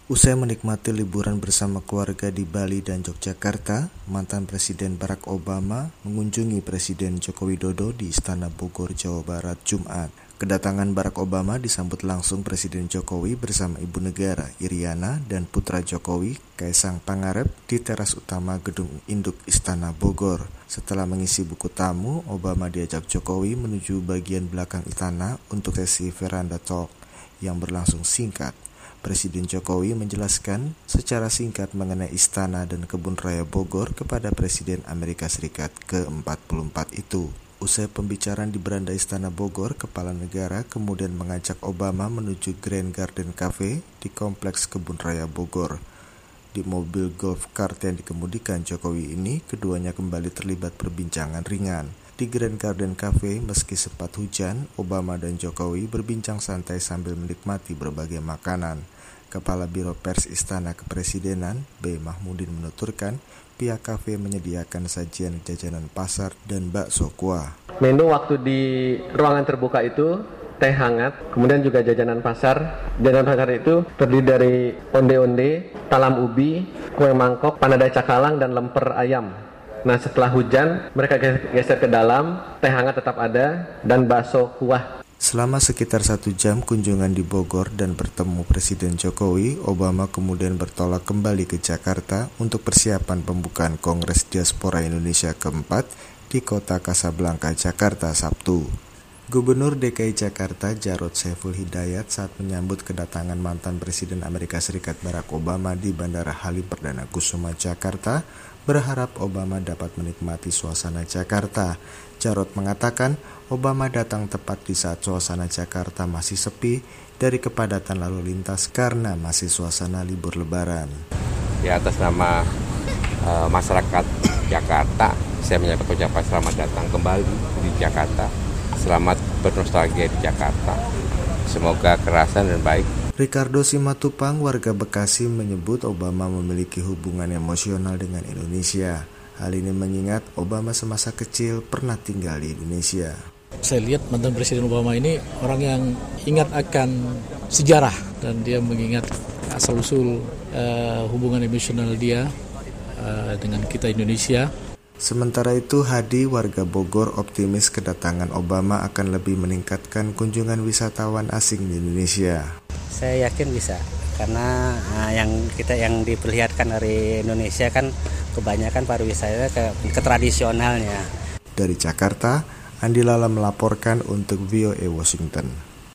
Usai menikmati liburan bersama keluarga di Bali dan Yogyakarta, mantan Presiden Barack Obama mengunjungi Presiden Joko Widodo di Istana Bogor, Jawa Barat, Jumat. Kedatangan Barack Obama disambut langsung Presiden Jokowi bersama Ibu Negara Iriana dan putra Jokowi, Kaisang Pangarep, di teras utama Gedung Induk Istana Bogor. Setelah mengisi buku tamu, Obama diajak Jokowi menuju bagian belakang istana untuk sesi veranda talk yang berlangsung singkat. Presiden Jokowi menjelaskan secara singkat mengenai istana dan kebun raya Bogor kepada Presiden Amerika Serikat ke-44 itu. Usai pembicaraan di beranda Istana Bogor, Kepala Negara kemudian mengajak Obama menuju Grand Garden Cafe di Kompleks Kebun Raya Bogor. Di mobil golf cart yang dikemudikan Jokowi ini, keduanya kembali terlibat perbincangan ringan. Di Grand Garden Cafe, meski sempat hujan, Obama dan Jokowi berbincang santai sambil menikmati berbagai makanan. Kepala Biro Pers Istana Kepresidenan, B. Mahmudin menuturkan, pihak kafe menyediakan sajian jajanan pasar dan bakso kuah. Menu waktu di ruangan terbuka itu teh hangat, kemudian juga jajanan pasar. Jajanan pasar itu terdiri dari onde-onde, talam ubi, kue mangkok, panada cakalang, dan lemper ayam. Nah, setelah hujan, mereka geser ke dalam, teh hangat tetap ada, dan bakso kuah. Selama sekitar 1 jam kunjungan di Bogor dan bertemu Presiden Jokowi, Obama kemudian bertolak kembali ke Jakarta untuk persiapan pembukaan Kongres Diaspora Indonesia keempat di kota Kasablanka, Jakarta, Sabtu. Gubernur DKI Jakarta Jarod Saiful Hidayat saat menyambut kedatangan mantan Presiden Amerika Serikat Barack Obama di Bandara Halim Perdana Kusuma, Jakarta, berharap Obama dapat menikmati suasana Jakarta. Jarod mengatakan Obama datang tepat di saat suasana Jakarta masih sepi dari kepadatan lalu lintas karena masih suasana libur Lebaran. Di atas nama masyarakat Jakarta, saya menyampaikan ucapan selamat datang kembali di Jakarta. Selamat bernostalgia di Jakarta. Semoga kerasan dan baik. Ricardo Simatupang, warga Bekasi, menyebut Obama memiliki hubungan emosional dengan Indonesia. Hal ini mengingat Obama semasa kecil pernah tinggal di Indonesia. Saya lihat mantan Presiden Obama ini orang yang ingat akan sejarah dan dia mengingat asal-usul hubungan emosional dia dengan kita Indonesia. Sementara itu, Hadi, warga Bogor, optimis kedatangan Obama akan lebih meningkatkan kunjungan wisatawan asing di Indonesia. Saya yakin bisa, karena yang diperlihatkan dari Indonesia kan kebanyakan pariwisata ke tradisionalnya. Dari Jakarta, Andi Lala melaporkan untuk VOA Washington.